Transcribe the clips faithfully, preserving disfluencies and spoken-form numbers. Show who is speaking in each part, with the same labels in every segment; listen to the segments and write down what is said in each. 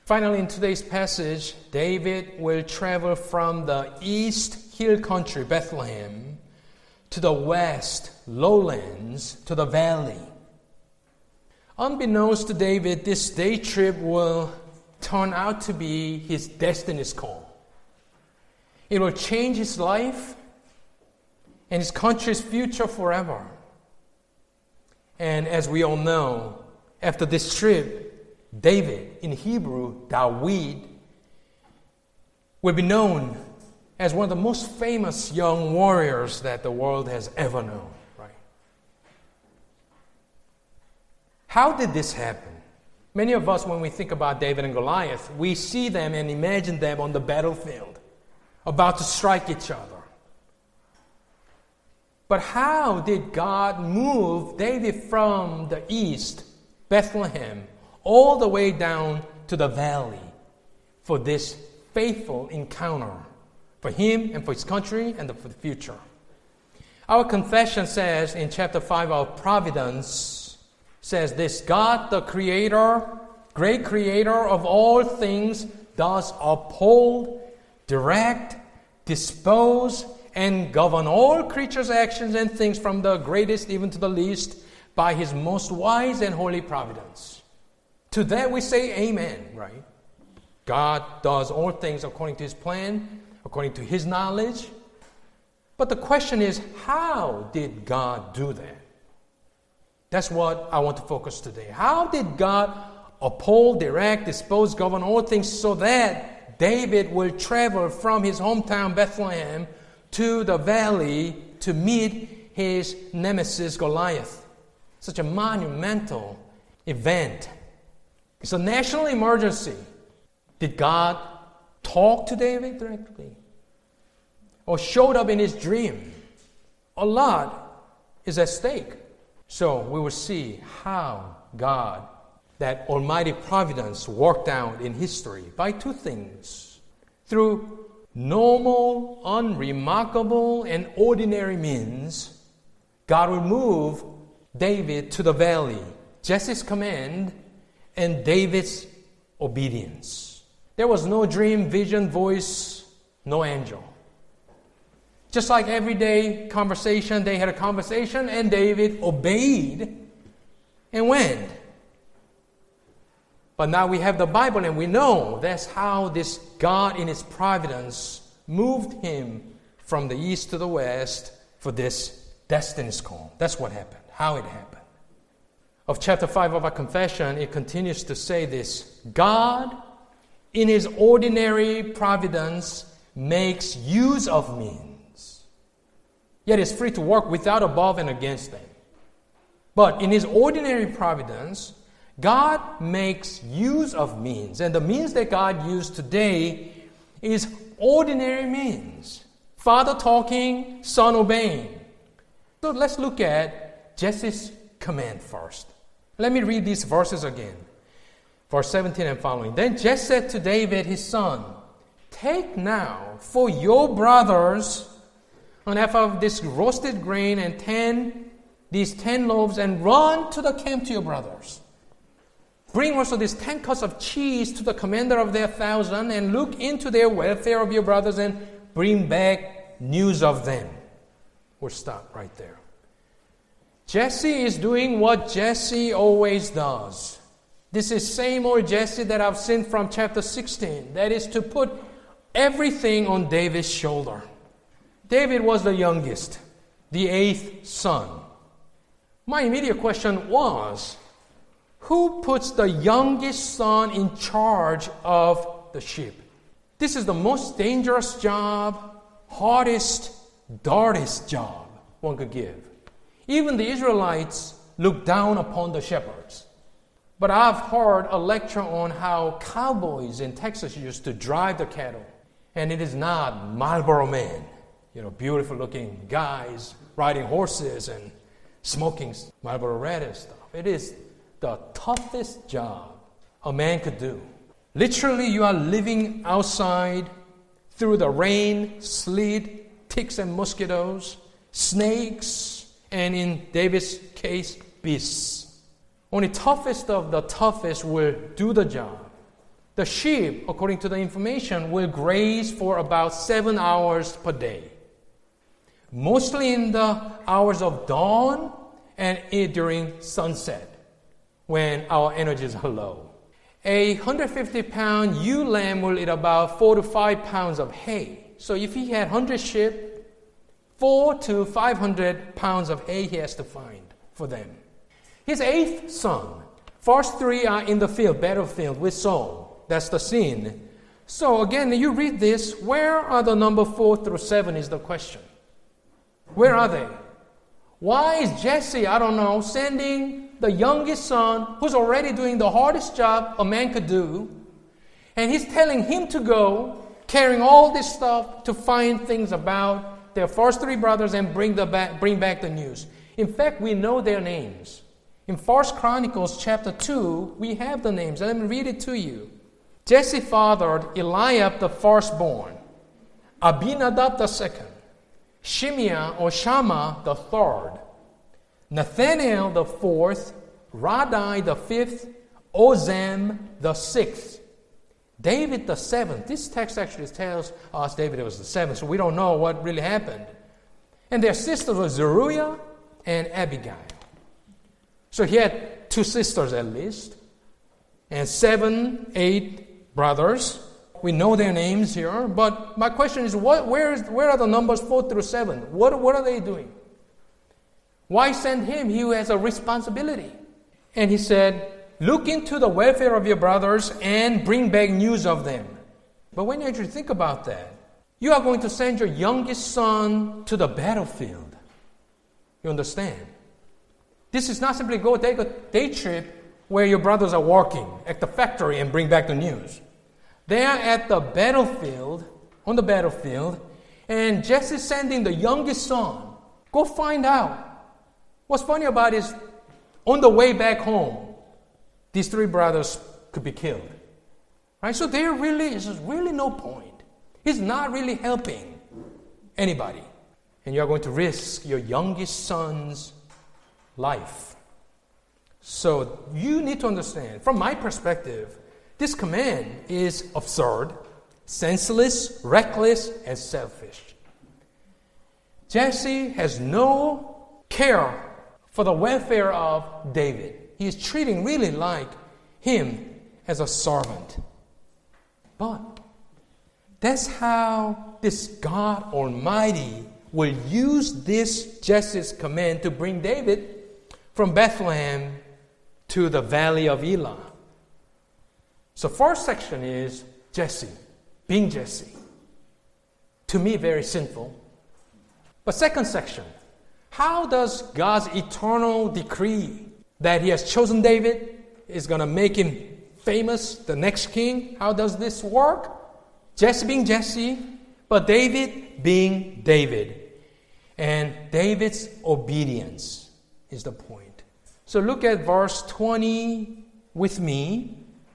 Speaker 1: Finally, in today's passage, David will travel from the east hill country, Bethlehem, to the west lowlands, to the valley. Unbeknownst to David, this day trip will turn out to be his destiny's call. It will change his life and his country's future forever. And as we all know, after this trip, David, in Hebrew, Dawid, will be known as one of the most famous young warriors that the world has ever known. Right? How did this happen? Many of us, when we think about David and Goliath, we see them and imagine them on the battlefield, about to strike each other. But how did God move David from the east, Bethlehem, all the way down to the valley for this faithful encounter for him and for his country and for the future? Our confession says in chapter five of Providence, says this: God, the creator, great creator of all things, does uphold, direct, dispose, and govern all creatures' actions and things from the greatest even to the least by his most wise and holy providence. To that we say amen, right? God does all things according to his plan, according to his knowledge. But the question is, how did God do that? That's what I want to focus today. How did God uphold, direct, dispose, govern all things so that David will travel from his hometown Bethlehem to the valley to meet his nemesis Goliath? Such a monumental event. It's a national emergency. Did God talk to David directly? Or showed up in his dream? A lot is at stake. So we will see how God, that almighty providence, worked out in history by two things. Through normal, unremarkable, and ordinary means, God will move David to the valley, Jesse's command, and David's obedience. There was no dream, vision, voice, no angel. Just like everyday conversation, they had a conversation and David obeyed and went. But now we have the Bible and we know that's how this God in his providence moved him from the east to the west for this destiny's call. That's what happened, how it happened. Of chapter five of our confession, it continues to say this: God, in his ordinary providence, makes use of means, yet is free to work without, above, and against them. But in his ordinary providence, God makes use of means. And the means that God used today is ordinary means. Father talking, son obeying. So let's look at Jesse's command first. Let me read these verses again. Verse seventeen and following. Then Jesse said to David his son, take now for your brothers an half of this roasted grain and ten, these ten loaves, and run to the camp to your brothers. Bring also these ten cuts of cheese to the commander of their thousand, and look into their welfare of your brothers, and bring back news of them. We'll stop right there. Jesse is doing what Jesse always does. This is same old Jesse that I've seen from chapter sixteen. That is to put everything on David's shoulder. David was the youngest, the eighth son. My immediate question was, who puts the youngest son in charge of the sheep? This is the most dangerous job, hardest, darkest job one could give. Even the Israelites look down upon the shepherds. But I've heard a lecture on how cowboys in Texas used to drive the cattle. And it is not Marlboro Man, you know, beautiful looking guys riding horses and smoking Marlboro Red and stuff. It is the toughest job a man could do. Literally, you are living outside through the rain, sleet, ticks and mosquitoes, snakes, and in David's case, beasts. Only toughest of the toughest will do the job. the sheep, according to the information, will graze for about seven hours per day. Mostly in the hours of dawn and during sunset, when our energies are low. A one hundred fifty pound ewe lamb will eat about four to five pounds of hay. So if he had one hundred sheep, four to five hundred pounds of hay he has to find for them. His eighth son, first three are in the field, battlefield with Saul. That's the scene. So again, you read this, where are the number four through seven is the question. Where are they? Why is Jesse, I don't know, sending the youngest son, who's already doing the hardest job a man could do, and he's telling him to go, carrying all this stuff to find things about their first three brothers and bring, the back, bring back the news. In fact, we know their names. In First Chronicles chapter two, we have the names. Let me read it to you. Jesse fathered Eliab the firstborn, Abinadab the second, Shimeah or Shammah the third, Nathanael the fourth, Radai the fifth, Ozem the sixth, David the seventh. This text actually tells us David was the seventh, so we don't know what really happened. And their sisters were Zeruiah and Abigail. So he had two sisters at least, and seven, eight brothers. We know their names here, but my question is, what, where, is, where are the numbers four through seven? What, what are they doing? Why send him? He has a responsibility. And he said, look into the welfare of your brothers and bring back news of them. But when you actually think about that, you are going to send your youngest son to the battlefield. You understand? This is not simply go take a day trip where your brothers are working at the factory and bring back the news. They are at the battlefield, on the battlefield, and Jesse is sending the youngest son. Go find out. What's funny about it is, on the way back home, these three brothers could be killed. Right? So there really is really no point. He's not really helping anybody. And you are going to risk your youngest son's life. So you need to understand, from my perspective, this command is absurd, senseless, reckless, and selfish. Jesse has no care for the welfare of David. He is treating really like him as a servant. But that's how this God Almighty will use this Jesse's command to bring David from Bethlehem to the valley of Elah. So first section is Jesse, being Jesse. To me, very sinful. But second section, how does God's eternal decree that he has chosen David is going to make him famous, the next king, how does this work? Jesse being Jesse, but David being David. And David's obedience is the point. So look at verse twenty with me.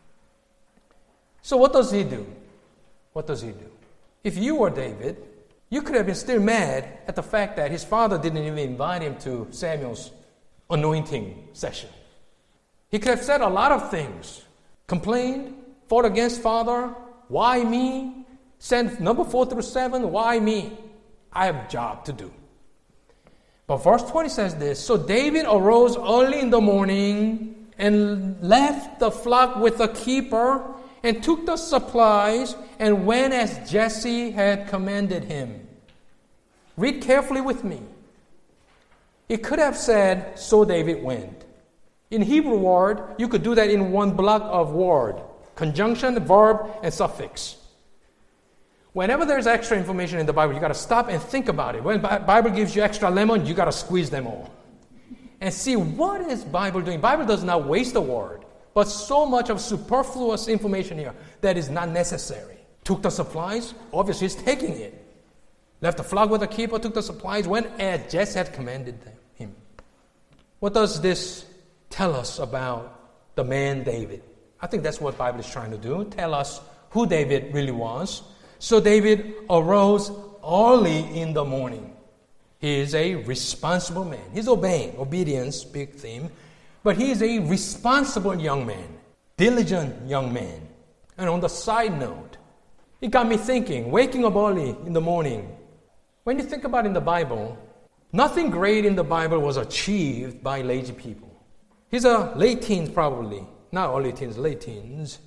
Speaker 1: So what does he do? What does he do? If you were David, you could have been still mad at the fact that his father didn't even invite him to Samuel's anointing session. He could have said a lot of things. Complained, fought against father. Why me? Sent number four through seven. Why me? I have a job to do. But verse twenty says this. So David arose early in the morning and left the flock with the keeper and took the supplies and went as Jesse had commanded him. Read carefully with me. It could have said, so David went. In Hebrew word, you could do that in one block of word. Conjunction, verb, and suffix. Whenever there's extra information in the Bible, you got to stop and think about it. When the Bible gives you extra lemon, you got to squeeze them all. And see, what is Bible doing? Bible does not waste a word. But so much of superfluous information here that is not necessary. Took the supplies, obviously he's taking it. Left the flock with the keeper, took the supplies, went as Jesse had commanded them, him. What does this tell us about the man David? I think that's what the Bible is trying to do, tell us who David really was. So David arose early in the morning. He is a responsible man. He's obeying, obedience, big theme. But he is a responsible young man, diligent young man. And on the side note, it got me thinking, waking up early in the morning. When you think about it in the Bible, nothing great in the Bible was achieved by lazy people. He's a late teens probably, not early teens, late teens.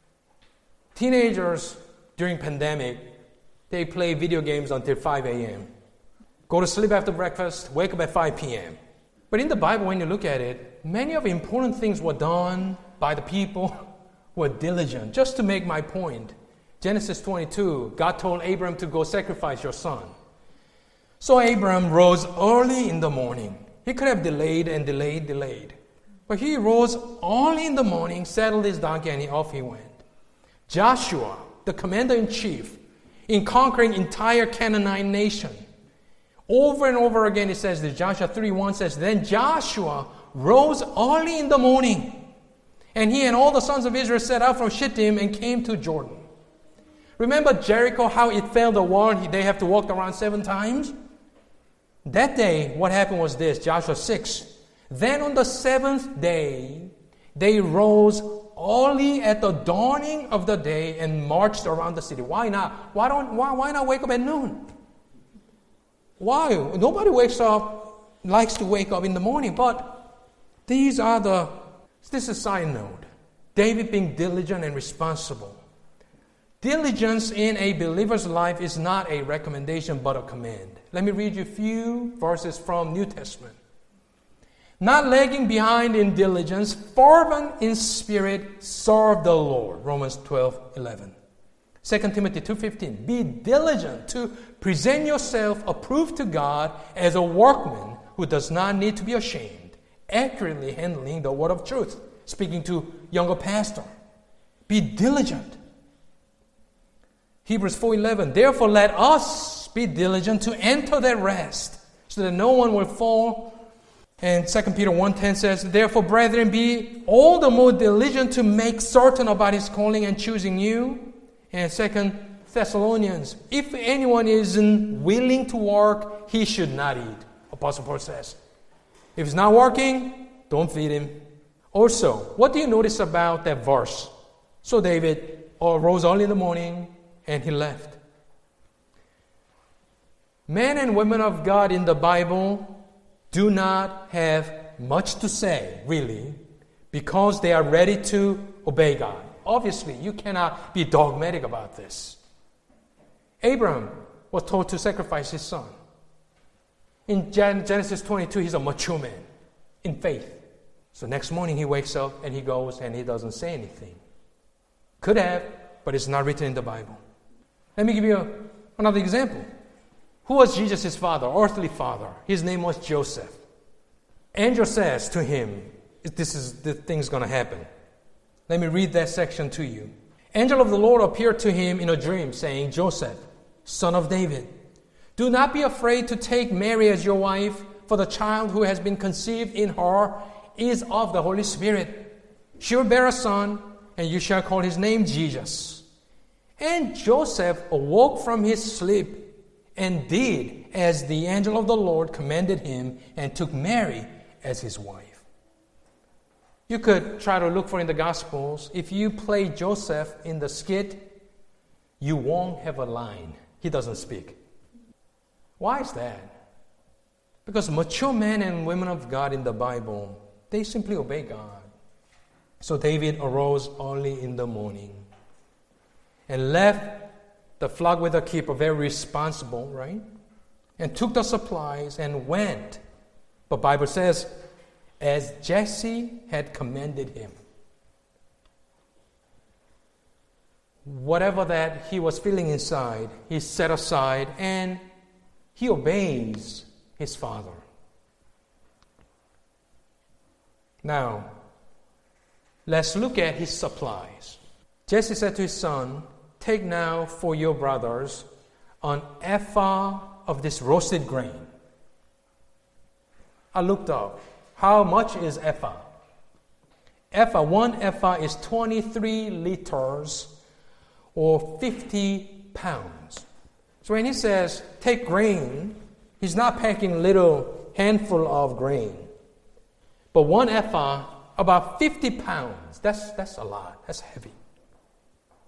Speaker 1: Teenagers during pandemic, they play video games until five a.m. Go to sleep after breakfast, wake up at five p.m. But in the Bible, when you look at it, many of the important things were done by the people who were diligent. Just to make my point, Genesis twenty-two, God told Abram to go sacrifice your son. So Abram rose early in the morning. He could have delayed and delayed, delayed. But he rose early in the morning, saddled his donkey, and off he went. Joshua, the commander-in-chief, in conquering entire Canaanite nation, over and over again it says that Joshua three one says, then Joshua rose early in the morning, and he and all the sons of Israel set out from Shittim and came to Jordan. Remember Jericho, how it fell the wall, they have to walk around seven times? That day, what happened was this, Joshua six. Then on the seventh day, they rose early at the dawning of the day and marched around the city. Why not? Why don't? Why, why not wake up at noon? Why? Nobody wakes up, likes to wake up in the morning. But these are the, this is a side note. David being diligent and responsible. Diligence in a believer's life is not a recommendation but a command. Let me read you a few verses from New Testament. Not lagging behind in diligence, fervent in spirit, serve the Lord. Romans twelve eleven. Second Timothy two fifteen. Be diligent to present yourself approved to God as a workman who does not need to be ashamed, accurately handling the word of truth. Speaking to younger pastor. Be diligent. Hebrews four eleven. Therefore let us be diligent to enter that rest, so that no one will fall. And Second Peter one ten says, therefore, brethren, be all the more diligent to make certain about his calling and choosing you. And Second Thessalonians, if anyone isn't willing to work, he should not eat. Apostle Paul says. If he's not working, don't feed him. Also, what do you notice about that verse? So David rose early in the morning and he left. Men and women of God in the Bible do not have much to say, really, because they are ready to obey God. Obviously, you cannot be dogmatic about this. Abraham was told to sacrifice his son. In Genesis twenty-two, he's a mature man in faith. So next morning he wakes up and he goes and he doesn't say anything. Could have, but it's not written in the Bible. Let me give you a, another example. Who was Jesus' father, earthly father? His name was Joseph. Angel says to him, this is the thing's going to happen. Let me read that section to you. Angel of the Lord appeared to him in a dream, saying, Joseph, son of David, do not be afraid to take Mary as your wife, for the child who has been conceived in her is of the Holy Spirit. She will bear a son, and you shall call his name Jesus. And Joseph awoke from his sleep and did as the angel of the Lord commanded him, and took Mary as his wife. You could try to look for in the Gospels. If you play Joseph in the skit, you won't have a line. He doesn't speak. Why is that? Because mature men and women of God in the Bible, they simply obey God. So David arose early in the morning and left the flock with the keeper, very responsible, right? And took the supplies and went. But Bible says, as Jesse had commanded him. Whatever that he was feeling inside, he set aside and he obeys his father. Now, let's look at his supplies. Jesse said to his son, take now for your brothers an ephah of this roasted grain. I looked up. How much is ephah? Ephah, one ephah is twenty-three liters or fifty pounds. So when he says, take grain, he's not packing a little handful of grain. But one ephah, about fifty pounds. That's, that's a lot. That's heavy.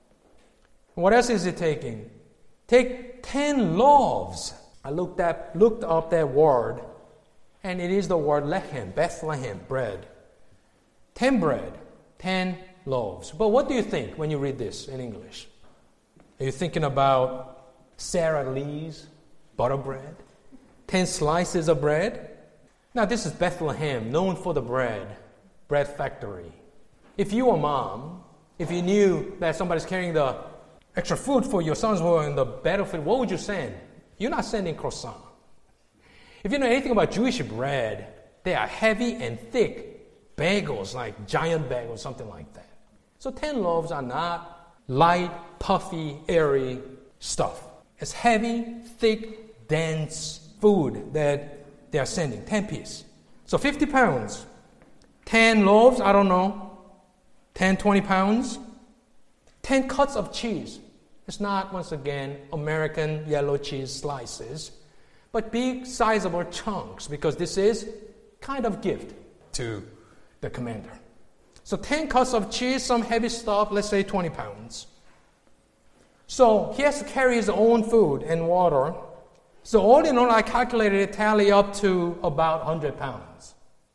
Speaker 1: What else is he taking? Take ten loaves. I looked up, looked up that word, and it is the word lechem, Bethlehem, bread. Ten bread, ten loaves. But what do you think when you read this in English? Are you thinking about Sara Lee's butter bread? Ten slices of bread? Now this is Bethlehem, known for the bread, bread factory. If you were a mom, if you knew that somebody's carrying the extra food for your sons who are in the battlefield, what would you send? You're not sending croissant. If you know anything about Jewish bread, they are heavy and thick bagels, like giant bagels, something like that. So ten loaves are not light, puffy, airy stuff. It's heavy, thick, dense food that they are sending, ten pieces. So fifty pounds. ten loaves, I don't know, ten, twenty pounds. ten cuts of cheese. It's not, once again, American yellow cheese slices, but big, sizable chunks, because this is kind of gift to the commander. So ten cuts of cheese, some heavy stuff, let's say twenty pounds. So he has to carry his own food and water. So all in all, I calculated it tally up to about one hundred pounds.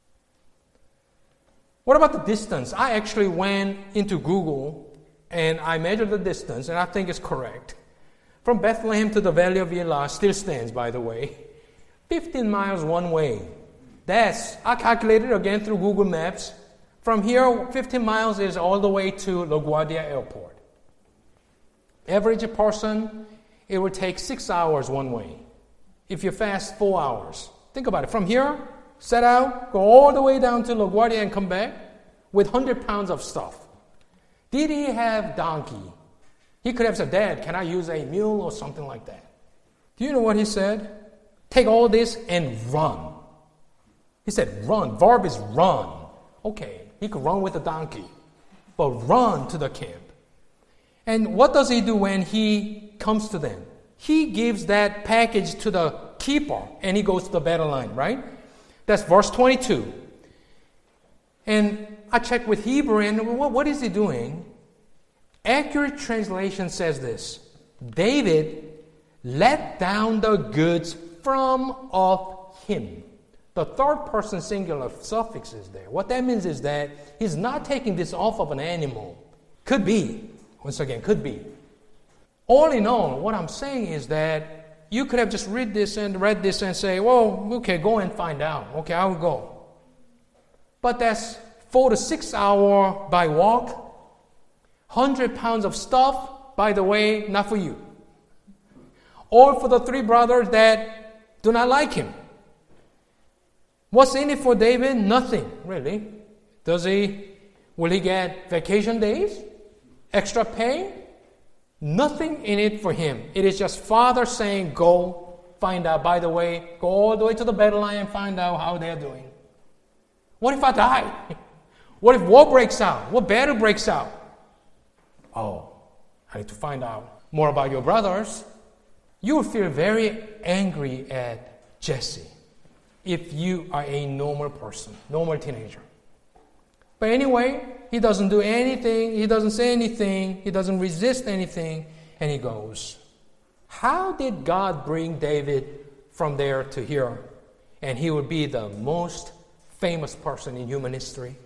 Speaker 1: What about the distance? I actually went into Google and I measured the distance, and I think it's correct. From Bethlehem to the Valley of Elah, still stands, by the way, fifteen miles one way. That's, I calculated again through Google Maps. From here, fifteen miles is all the way to LaGuardia Airport. Average person, it would take six hours one way. If you fast, four hours. Think about it. From here, set out, go all the way down to LaGuardia and come back with one hundred pounds of stuff. Did he have donkey? He could have said, Dad, can I use a mule or something like that? Do you know what he said? Take all this and run. He said, run. Verb is run. Okay, he could run with a donkey, but run to the camp. And what does he do when he comes to them? He gives that package to the keeper, and he goes to the battle line, right? That's verse twenty-two. And I checked with Hebrew, and what, what is he doing? Accurate translation says this: David let down the goods from off him. The third person singular suffix is there. What that means is that he's not taking this off of an animal. Could be. Once again, could be. All in all, what I'm saying is that you could have just read this and read this and say, well, okay, go and find out. Okay, I will go. But that's four to six hour by walk, one hundred pounds of stuff, by the way, not for you. Or for the three brothers that do not like him. What's in it for David? Nothing, really. Does he, will he get vacation days? Extra pay? Nothing in it for him. It is just Father saying, go find out. By the way, go all the way to the battle line and find out how they're doing. What if I die? What if war breaks out? What battle breaks out? Oh, I need to find out more about your brothers. You will feel very angry at Jesse if you are a normal person, normal teenager. But anyway, he doesn't do anything, he doesn't say anything, he doesn't resist anything, and he goes. How did God bring David from there to here? And he would be the most famous person in human history.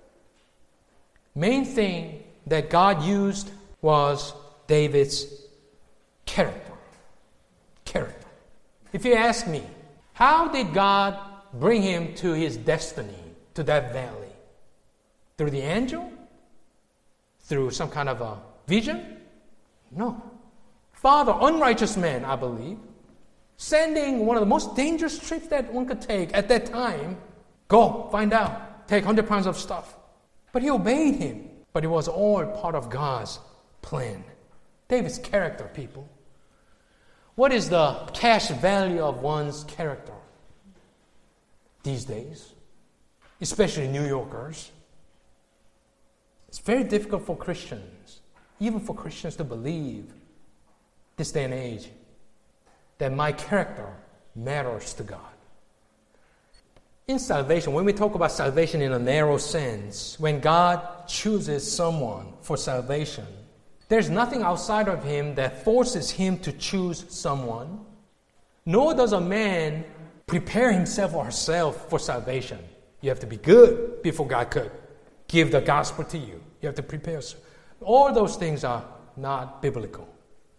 Speaker 1: Main thing that God used was David's character. Character. If you ask me, how did God bring him to his destiny, to that valley? Through the angel? Through some kind of a vision? No. Father, unrighteous man, I believe, sending one of the most dangerous trips that one could take at that time. Go, find out, take one hundred pounds of stuff. But he obeyed him. But it was all part of God's plan. David's character, people. What is the cash value of one's character these days? Especially New Yorkers. It's very difficult for Christians, even for Christians to believe this day and age that my character matters to God. In salvation, when we talk about salvation in a narrow sense, when God chooses someone for salvation, There's nothing outside of him that forces him to choose someone. Nor does a man prepare himself or herself for salvation. You have to be good before God could give the gospel to you. You have to prepare yourself. All those things are not biblical.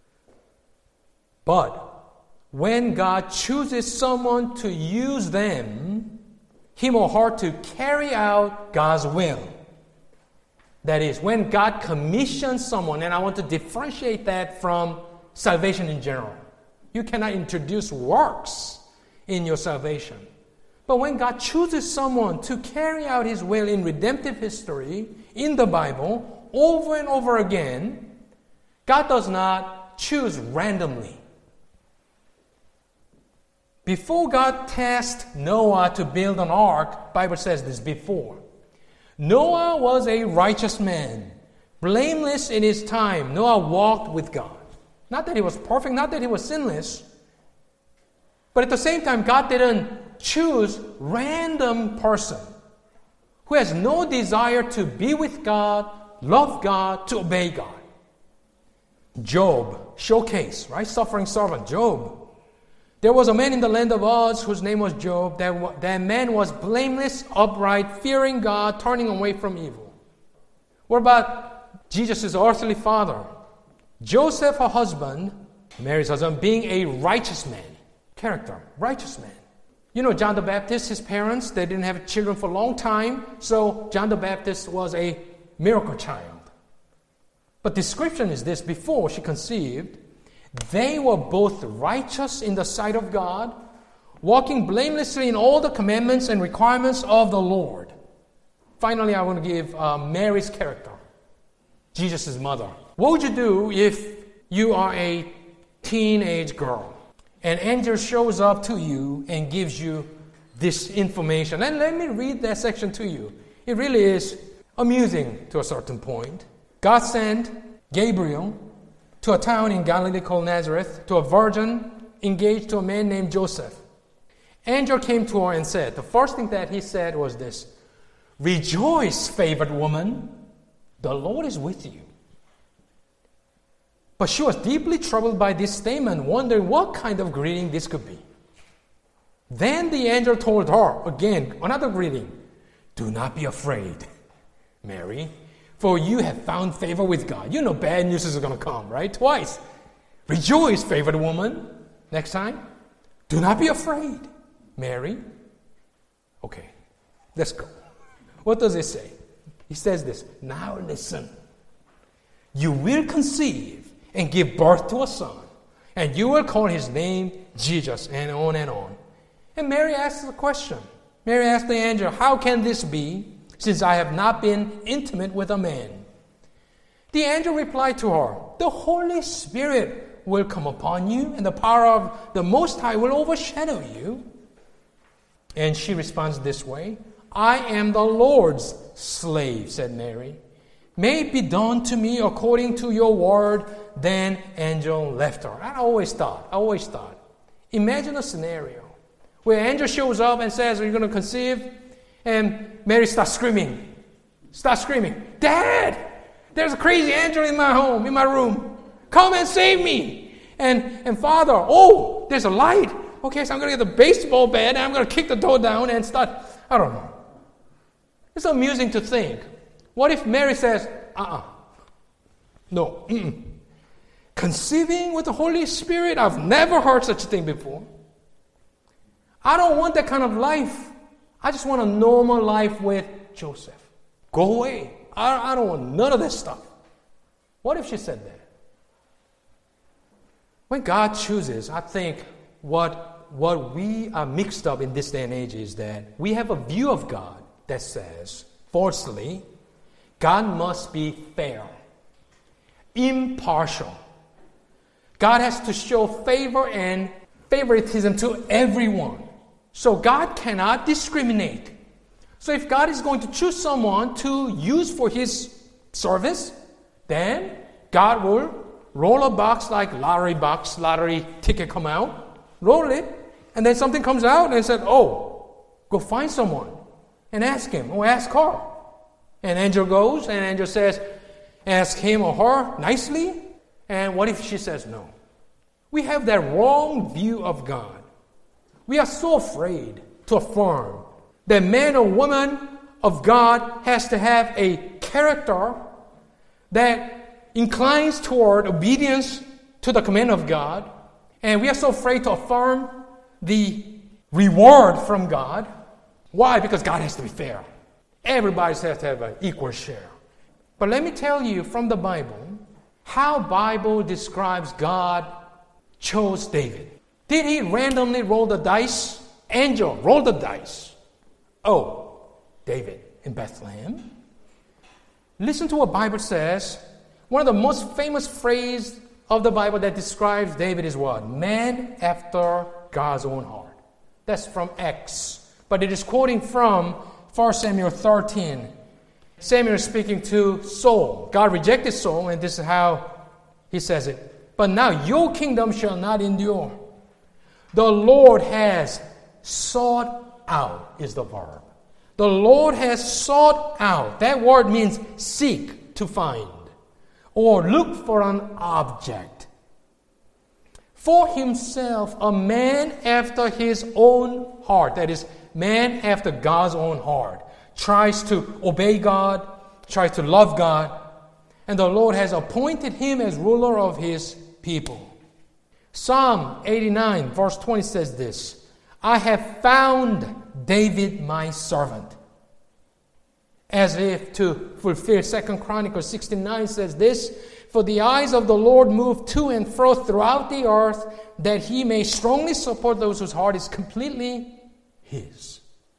Speaker 1: But when God chooses someone to use them, him or her to carry out God's will. That is, when God commissions someone, and I want to differentiate that from salvation in general. You cannot introduce works in your salvation. But when God chooses someone to carry out his will in redemptive history, in the Bible, over and over again, God does not choose randomly. Before God tasked Noah to build an ark, the Bible says this before. Noah was a righteous man, blameless in his time. Noah walked with God. Not that he was perfect, not that he was sinless. But at the same time, God didn't choose random person who has no desire to be with God, love God, to obey God. Job, showcase, right? Suffering servant, Job. There was a man in the land of Uz whose name was Job. That, that man was blameless, upright, fearing God, turning away from evil. What about Jesus' earthly father? Joseph, her husband, Mary's husband, being a righteous man. Character, righteous man. You know, John the Baptist, his parents, they didn't have children for a long time. So John the Baptist was a miracle child. But description is this: before she conceived, they were both righteous in the sight of God, walking blamelessly in all the commandments and requirements of the Lord. Finally, I want to give uh, Mary's character, Jesus' mother. What would you do if you are a teenage girl? An angel shows up to you and gives you this information. And let me read that section to you. It really is amusing to a certain point. God sent Gabriel to a town in Galilee called Nazareth, to a virgin engaged to a man named Joseph. Angel came to her and said, the first thing that he said was this: "Rejoice, favored woman, the Lord is with you." But she was deeply troubled by this statement, wondering what kind of greeting this could be. Then the angel told her, again, another greeting: "Do not be afraid, Mary, for you have found favor with God." You know bad news is going to come, right? Twice. "Rejoice, favored woman." Next time, "Do not be afraid, Mary." Okay, let's go. What does it say? He says this: "Now listen. You will conceive and give birth to a son, and you will call his name Jesus," and on and on. And Mary asks the question. Mary asked the angel, "How can this be, since I have not been intimate with a man?" The angel replied to her, "The Holy Spirit will come upon you, and the power of the Most High will overshadow you." And she responds this way: "I am the Lord's slave," said Mary. "May it be done to me according to your word." Then angel left her. I always thought, I always thought, imagine a scenario where angel shows up and says, "Are you going to conceive?" And Mary starts screaming, starts screaming, "Dad, there's a crazy angel in my home, in my room. Come and save me." And, and "Father, oh, there's a light. Okay, so I'm going to get the baseball bat and I'm going to kick the door down and start," I don't know. It's amusing to think. What if Mary says, uh-uh, no, mm-mm. Conceiving with the Holy Spirit? I've never heard such a thing before. I don't want that kind of life. I just want a normal life with Joseph. Go away. I, I don't want none of this stuff. What if she said that? When God chooses, I think what, what we are mixed up in this day and age is that we have a view of God that says, falsely, God must be fair, impartial. God has to show favor and favoritism to everyone. So God cannot discriminate. So if God is going to choose someone to use for his service, then God will roll a box like lottery box, lottery ticket come out, roll it, and then something comes out and said, "Oh, go find someone and ask him or ask her." And angel goes and angel says, ask him or her nicely? And what if she says no? We have that wrong view of God. We are so afraid to affirm that man or woman of God has to have a character that inclines toward obedience to the command of God. And we are so afraid to affirm the reward from God. Why? Because God has to be fair. Everybody has to have an equal share. But let me tell you from the Bible how Bible describes God chose David. Did he randomly roll the dice? Angel, roll the dice. Oh, David in Bethlehem. Listen to what Bible says. One of the most famous phrases of the Bible that describes David is what? Man after God's own heart. That's from Acts. But it is quoting from First Samuel thirteen. Samuel is speaking to Saul. God rejected Saul, and this is how he says it. But now your kingdom shall not endure. The Lord has sought out, is the verb. The Lord has sought out. That word means seek, to find, or look for an object. For himself, a man after his own heart. That is, man after God's own heart. Tries to obey God, tries to love God, and the Lord has appointed him as ruler of his people. Psalm eighty-nine, verse twenty says this, I have found David my servant. As if to fulfill Second Chronicles sixty-nine says this, for the eyes of the Lord move to and fro throughout the earth, that he may strongly support those whose heart is completely his.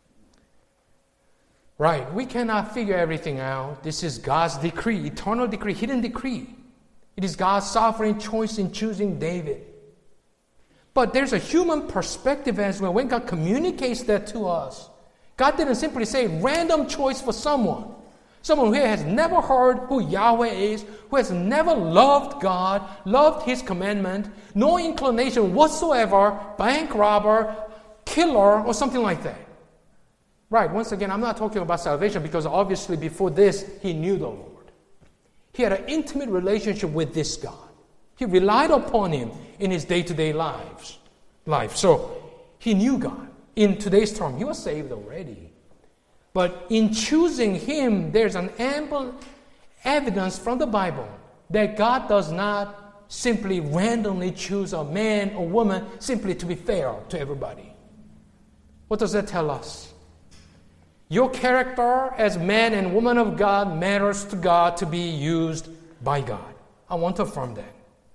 Speaker 1: Right, we cannot figure everything out. This is God's decree, eternal decree, hidden decree. It is God's sovereign choice in choosing David. But there's a human perspective as well. When God communicates that to us, God didn't simply say random choice for someone. Someone who has never heard who Yahweh is, who has never loved God, loved His commandment, no inclination whatsoever, bank robber, killer, or something like that. Right, once again, I'm not talking about salvation because obviously before this, he knew the Lord. He had an intimate relationship with this God. He relied upon Him in his day-to-day lives, life. So he knew God. In today's term, he was saved already. But in choosing Him, there's an ample evidence from the Bible that God does not simply randomly choose a man or woman simply to be fair to everybody. What does that tell us? Your character as man and woman of God matters to God to be used by God. I want to affirm that.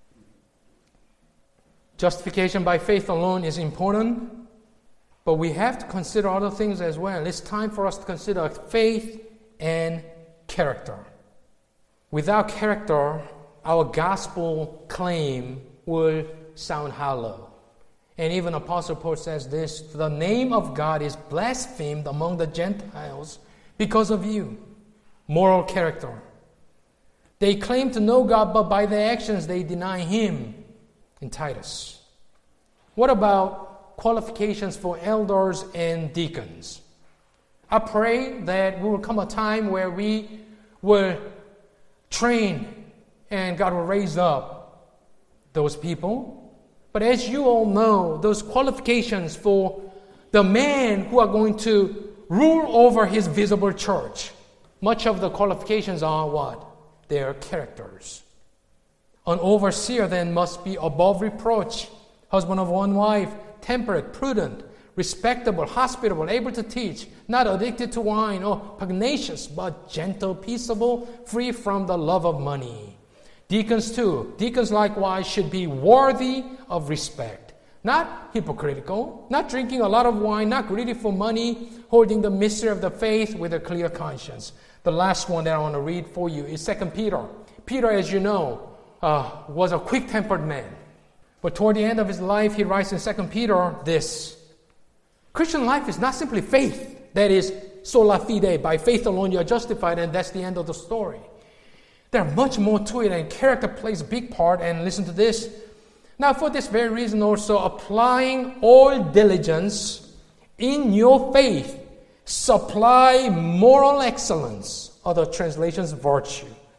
Speaker 1: Justification by faith alone is important, but we have to consider other things as well. It's time for us to consider faith and character. Without character, our gospel claim will sound hollow. And even Apostle Paul says this, the name of God is blasphemed among the Gentiles because of you. Moral character. They claim to know God, but by their actions they deny Him in Titus. What about qualifications for elders and deacons? I pray that we will come a time where we will train and God will raise up those people. But as you all know, those qualifications for the men who are going to rule over His visible church, much of the qualifications are what? Their characters. An overseer then must be above reproach, husband of one wife, temperate, prudent, respectable, hospitable, able to teach, not addicted to wine or pugnacious, but gentle, peaceable, free from the love of money. Deacons too. Deacons likewise should be worthy of respect. Not hypocritical, not drinking a lot of wine, not greedy for money, holding the mystery of the faith with a clear conscience. The last one that I want to read for you is Second Peter. Peter, as you know, uh, was a quick-tempered man. But toward the end of his life, he writes in Second Peter this. Christian life is not simply faith. That is, sola fide. By faith alone you are justified, and that's the end of the story. There's much more to it, and character plays a big part. And listen to this. Now, for this very reason also, applying all diligence in your faith, supply moral excellence. Other translations, virtue.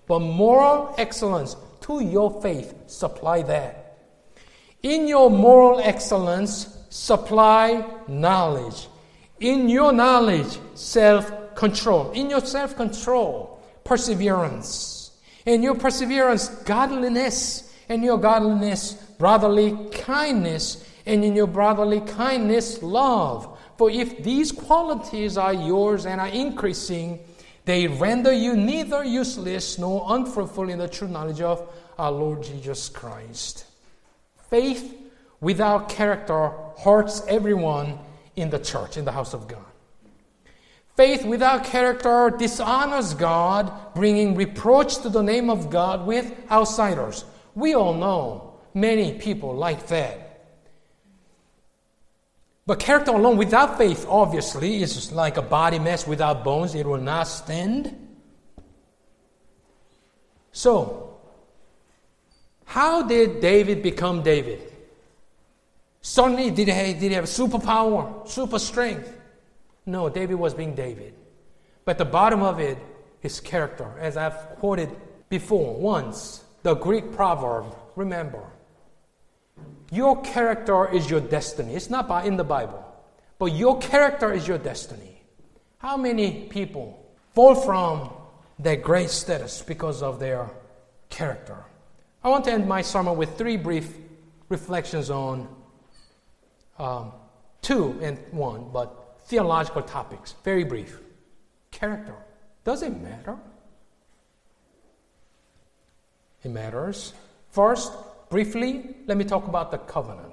Speaker 1: but moral excellence to your faith, supply that. In your moral excellence, supply knowledge. In your knowledge, self-control. In your self-control, perseverance. In your perseverance, godliness. In your godliness, brotherly kindness. And in your brotherly kindness, love. For if these qualities are yours and are increasing, they render you neither useless nor unfruitful in the true knowledge of our Lord Jesus Christ. Faith without character hurts everyone in the church, in the house of God. Faith without character dishonors God, bringing reproach to the name of God with outsiders. We all know many people like that. But character alone without faith, obviously, is like a body mass without bones. It will not stand. So, how did David become David? Suddenly, did he, did he have superpower, super strength? No, David was being David. But the bottom of it is character. As I've quoted before, once, the Greek proverb, remember, your character is your destiny. It's not in the Bible, but your character is your destiny. How many people fall from their great status because of their character? I want to end my sermon with three brief reflections on um, two and one, but theological topics. Very brief. Character. Does it matter? It matters. First, briefly, let me talk about the covenant.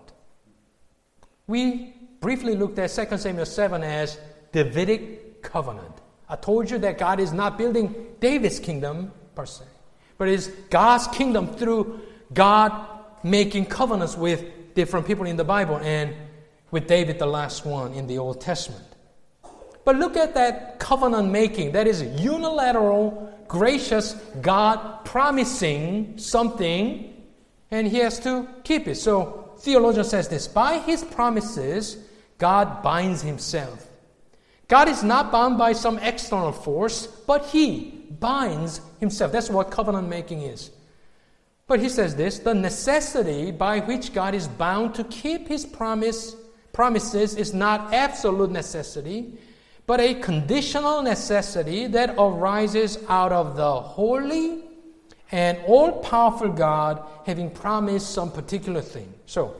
Speaker 1: We briefly looked at Second Samuel seven as Davidic covenant. I told you that God is not building David's kingdom per se, but it is God's kingdom through God making covenants with different people in the Bible, and with David, the last one in the Old Testament. But look at that covenant making. That is unilateral, gracious God promising something, and he has to keep it. So, theologian says this: by his promises, God binds himself. God is not bound by some external force, but he binds himself. That's what covenant making is. But he says this: the necessity by which God is bound to keep his promise, promises is not absolute necessity, but a conditional necessity that arises out of the holy and all-powerful God having promised some particular thing. So,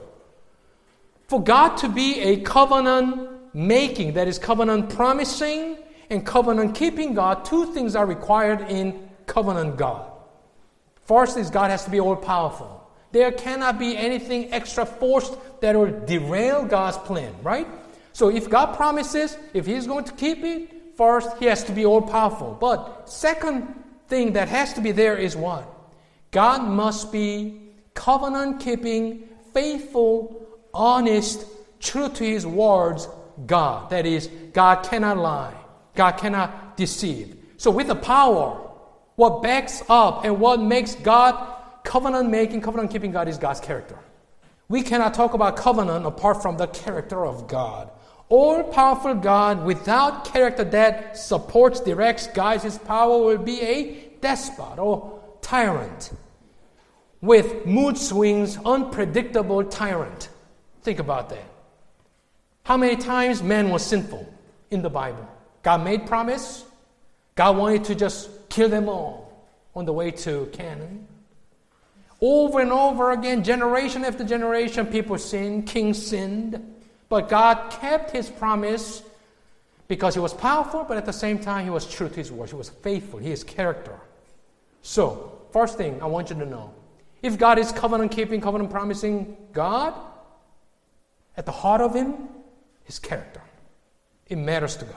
Speaker 1: for God to be a covenant-making, that is covenant-promising and covenant-keeping God, two things are required in covenant God. First is God has to be all-powerful. There cannot be anything extra forced that will derail God's plan, right? So if God promises, if he's going to keep it, first, he has to be all-powerful. But second thing that has to be there is what? God must be covenant-keeping, faithful, honest, true to his words, God. That is, God cannot lie. God cannot deceive. So with the power, what backs up and what makes God covenant-making, covenant-keeping God is God's character. We cannot talk about covenant apart from the character of God. All-powerful God without character that supports, directs, guides his power will be a despot or tyrant with mood swings, unpredictable tyrant. Think about that. How many times man was sinful in the Bible? God made promise. God wanted to just kill them all on the way to Canaan. Over and over again, generation after generation, people sinned, kings sinned. But God kept his promise because he was powerful, but at the same time, he was true to his word. He was faithful. He is character. So, first thing I want you to know, if God is covenant-keeping, covenant-promising God, at the heart of him, his character. It matters to God.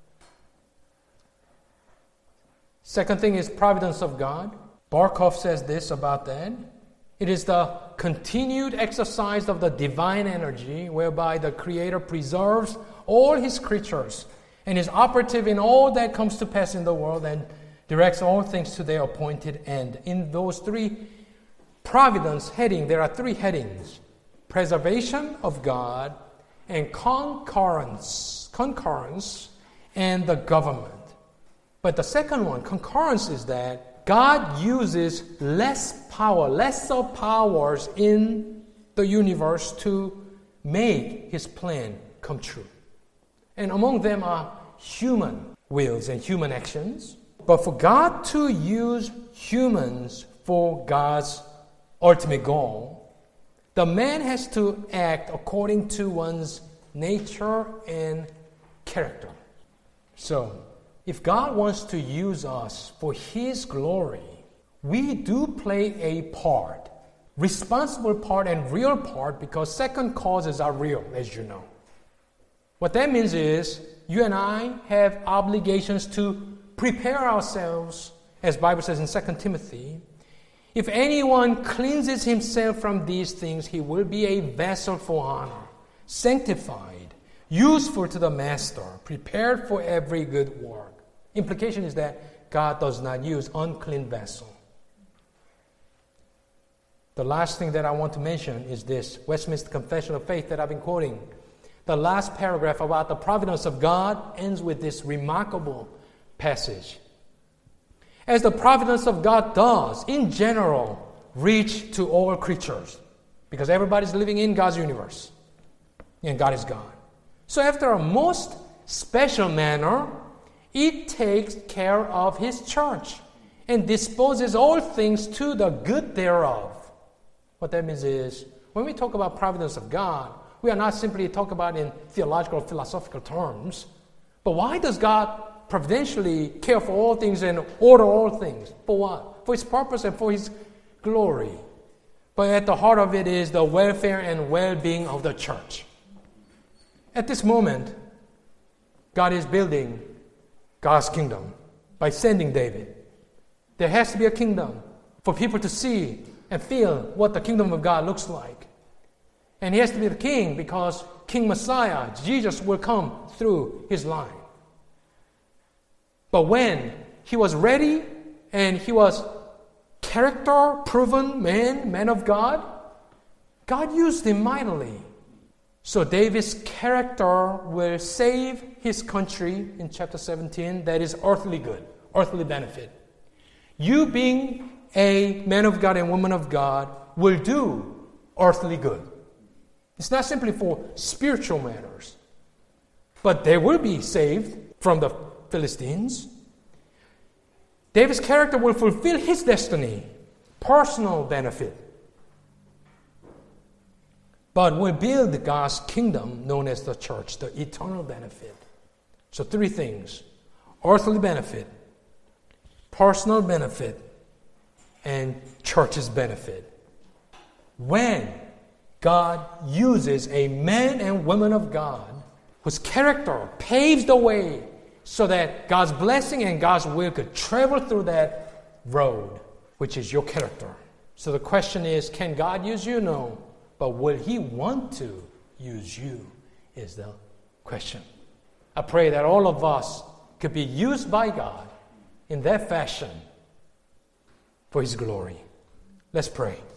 Speaker 1: Second thing is providence of God. Barkov says this about that. It is the continued exercise of the divine energy whereby the Creator preserves all his creatures and is operative in all that comes to pass in the world and directs all things to their appointed end. In those three providence heading, there are three headings: preservation of God and concurrence, concurrence and the government. But the second one, concurrence, is that God uses less power, lesser powers in the universe to make His plan come true. And among them are human wills and human actions. But for God to use humans for God's ultimate goal, the man has to act according to one's nature and character. So, if God wants to use us for His glory, we do play a part, responsible part and real part, because second causes are real, as you know. What that means is you and I have obligations to prepare ourselves, as the Bible says in Second Timothy. If anyone cleanses himself from these things, he will be a vessel for honor, sanctified, useful to the master, prepared for every good work. Implication is that God does not use unclean vessel. The last thing that I want to mention is this Westminster Confession of Faith that I've been quoting. The last paragraph about the providence of God ends with this remarkable passage. As the providence of God does, in general, reach to all creatures, because everybody's living in God's universe, and God is God. So after a most special manner, it takes care of His church and disposes all things to the good thereof. What that means is, when we talk about providence of God, we are not simply talking about in theological, philosophical terms, but why does God providentially care for all things and order all things? For what? For His purpose and for His glory. But at the heart of it is the welfare and well-being of the church. At this moment, God is building God's kingdom by sending David. There has to be a kingdom for people to see and feel what the kingdom of God looks like. And He has to be the king because King Messiah, Jesus, will come through His line. But when he was ready and he was character-proven man, man of God, God used him mightily. So David's character will save his country in chapter seventeen. That is earthly good, earthly benefit. You being a man of God and woman of God will do earthly good. It's not simply for spiritual matters, but they will be saved from the Philistines. David's character will fulfill his destiny, personal benefit, but will build God's kingdom known as the church, the eternal benefit. So three things: earthly benefit, personal benefit, and church's benefit. When God uses a man and woman of God whose character paves the way so that God's blessing and God's will could travel through that road, which is your character. So the question is, can God use you? No. But will He want to use you is the question. I pray that all of us could be used by God in that fashion for His glory. Let's pray.